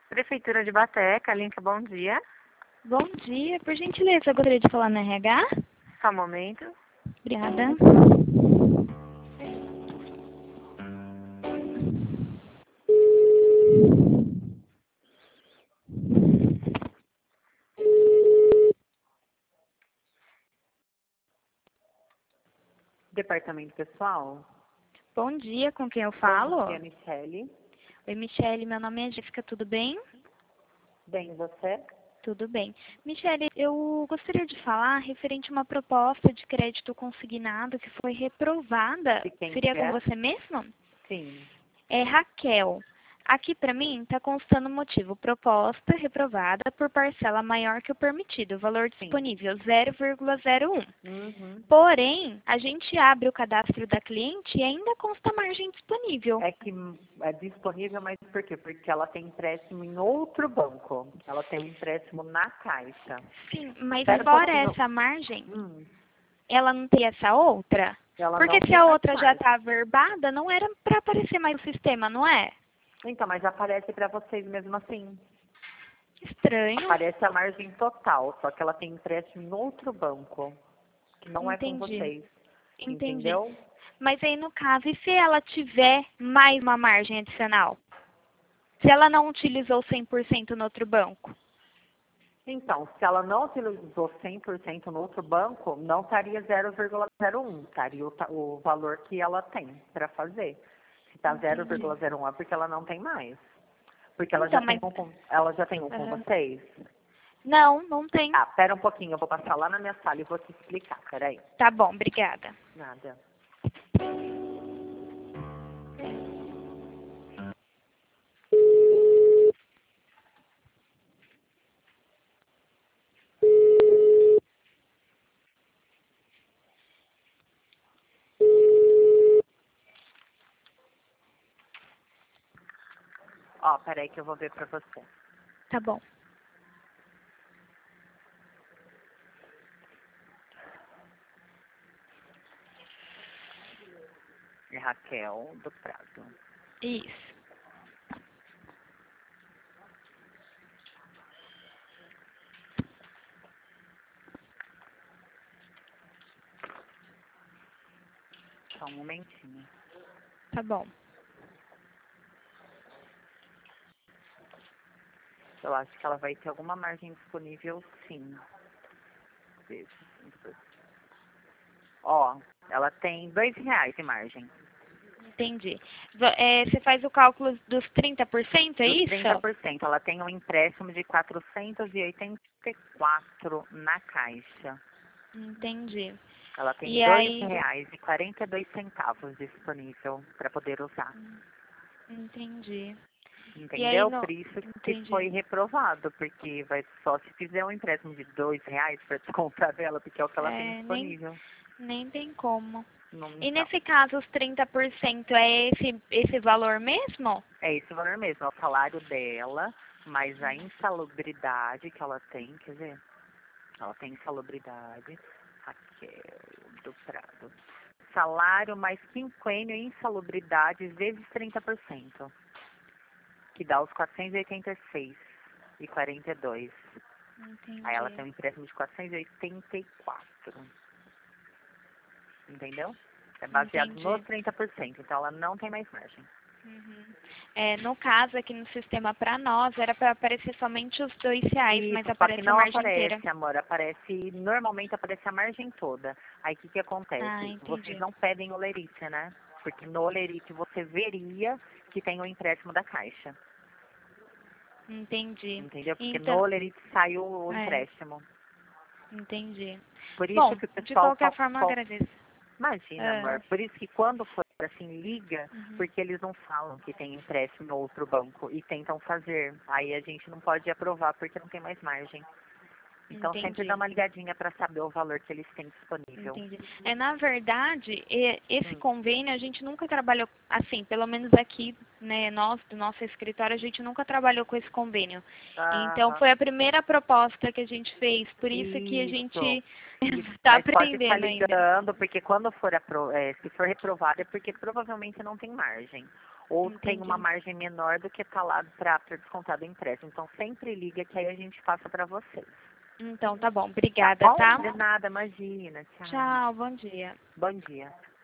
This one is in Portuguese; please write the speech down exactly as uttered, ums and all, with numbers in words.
Prefeitura de Bateca, Linka, bom dia. Bom dia, por gentileza, eu gostaria de falar na R H. Só um momento. Obrigada. Departamento pessoal. Bom dia, com quem eu Bom falo? dia, Michele. Oi, Michele, meu nome é Jéssica, tudo bem? Bem, você? Tudo bem. Michele, eu gostaria de falar referente a uma proposta de crédito consignado que foi reprovada. De quem Seria que com é? você mesmo? Sim. É Raquel. Aqui para mim está constando o motivo. Proposta reprovada por parcela maior que o permitido. Valor Sim. disponível zero vírgula zero um. Uhum. Porém, a gente abre o cadastro da cliente e ainda consta margem disponível. É que é disponível, mas por quê? Porque ela tem empréstimo em outro banco. Ela tem um empréstimo na Caixa. Sim, mas Espera um fora pouquinho. essa margem, Hum, ela não tem essa outra? ela Porque não se tem a mais outra já margem. está averbada, não era para aparecer mais no sistema, não é? Então, mas aparece para vocês mesmo assim. Estranho. Aparece a margem total, só que ela tem empréstimo em outro banco, que não é com Entendi. vocês. Entendi. Entendeu? Mas aí, no caso, e se ela tiver mais uma margem adicional? Se ela não utilizou cem por cento no outro banco? Então, se ela não utilizou cem por cento no outro banco, não estaria zero vírgula zero um, estaria o, ta- o valor que ela tem para fazer. Se está zero Entendi. vírgula zero um é porque ela não tem mais. Porque ela já Então, tem mas... um com, ela já tem um com Aham. vocês. Não, não tem. Tá, pera um pouquinho, eu vou passar lá na minha sala e vou te explicar, peraí. Tá bom, obrigada. Nada. Ó, peraí que eu vou ver pra você. Tá bom. É Raquel do Prado. Isso. Só um momentinho. Tá bom. Eu acho que ela vai ter alguma margem disponível, sim. Veja. Ó, ela tem dois reais de margem. Entendi. Va- é, você faz o cálculo dos trinta por cento, é Dos isso? trinta por cento. Ela tem um empréstimo de quatrocentos e oitenta e quatro na Caixa. Entendi. Ela tem E dois aí... reais e quarenta e dois centavos disponível para poder usar. Entendi. E aí Entendeu? no... Por isso que Entendi. foi reprovado, porque vai só se fizer um empréstimo de dois reais para descontar dela, porque é o que ela tem É, nem, disponível. nem tem como. Não, E então, nesse caso, os trinta por cento é esse, esse valor mesmo? é esse valor mesmo, é o salário dela, mais a insalubridade que ela tem, quer ver? Ela tem insalubridade, Raquel do Prado. Salário mais quinquênio e insalubridade vezes trinta por cento, que dá os quatrocentos e oitenta e seis e quarenta e dois. Aí ela tem Entendi. um empréstimo de quatrocentos e oitenta e quatro. Entendeu? É baseado nos Entendi. trinta por cento, então ela não tem mais margem. Uhum. É, no caso, aqui no sistema para nós, era para aparecer somente os dois reais, mas Isso, só que aparece a não margem inteira. aparece, amor. Aparece, normalmente aparece a margem toda. Aí o que, que Ah, acontece? Vocês entendi. não pedem o lerite, né? Porque no lerite você veria que tem o empréstimo da Caixa. Entendi. Entendeu? Porque Então, no lerite sai o, o é, empréstimo. entendi. Por isso Bom, que o de pessoal qualquer só, forma, eu só agradeço. imagina, Ah, amor. Por isso que quando for assim, liga, uhum. porque eles não falam que tem empréstimo no outro banco e tentam fazer. Aí a gente não pode aprovar porque não tem mais margem. Então sempre dá Entendi. uma ligadinha para saber o valor que eles têm disponível. Entendi. É, na verdade, e- esse Hum. convênio a gente nunca trabalhou, assim, pelo menos aqui, né, nós, do nosso escritório, a gente nunca trabalhou com esse convênio. Então, Aham. foi a primeira proposta que a gente fez, por isso que a Isso. gente Isso. está Mas pode ficar aprendendo ainda. ligando, porque quando for apro é, se for reprovado é porque provavelmente não tem margem. ou Entendi. tem uma margem menor do que está lá para descontado o empréstimo. Então sempre liga que aí a gente passa para vocês. Então tá bom, obrigada, Tá bom? tá? De nada, imagina. Tchau. Tchau, bom dia. Bom dia.